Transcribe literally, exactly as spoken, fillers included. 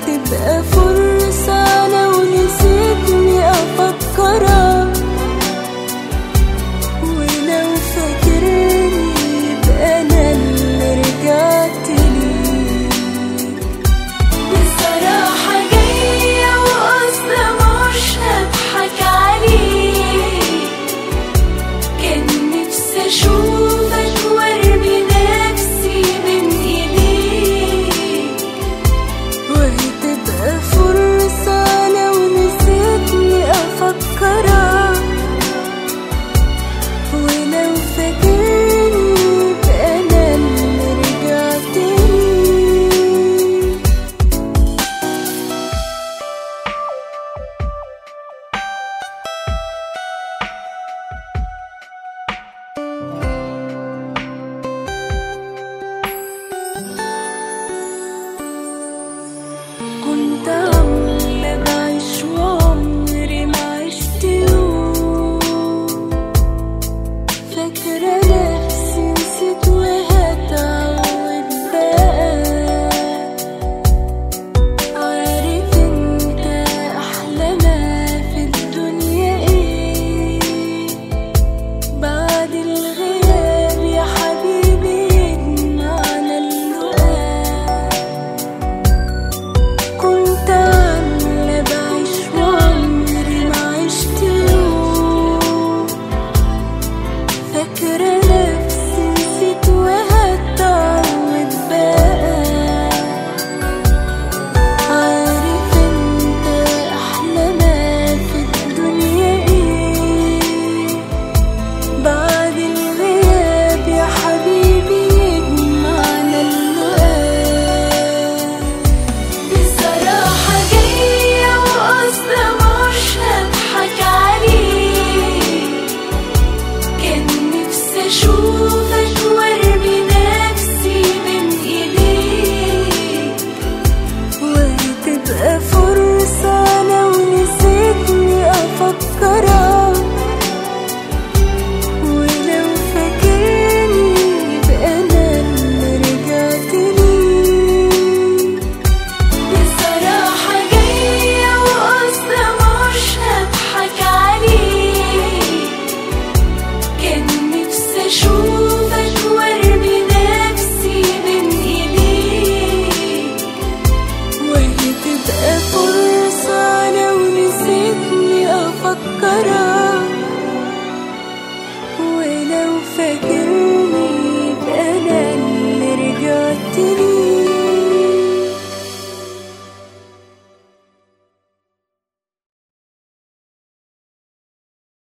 وهتبقى فرصة لو نسيتني أفكرك، ولو فاكرني يبقى أنا اللي رجعت ليك. بصراحة جاية وقصدي مش هضحك عليك، كان نفسي أشوفك وارمي نفسي بين إيديك، وهتبقى فرصة لو نسيتني أفكرك، ولو فاكرني يبقى أنا اللي رجعت ليك. كنت عاملة بعيش وعمري ما عشت يوم، فاكرة نفسي نسيت وهتعود بقى، عارف انت أحلى ما في الدنيا ايه، بعد الغياب يا حبيبي يجمعنا اللقاء. كنت عاملة بعيش وعمري ما عشت يوم، فاكرة نفسي نسيت وهتعود بقى، عارف انت أحلى ما في الدنيا ايه، بعد الغياب يا حبيبي يجمعنا اللقاء. بصراحة جاية وقصدي مش هضحك عليك، كان نفسي أشوفك وارمي نفسي بين إيديك، وهتبقى فرصة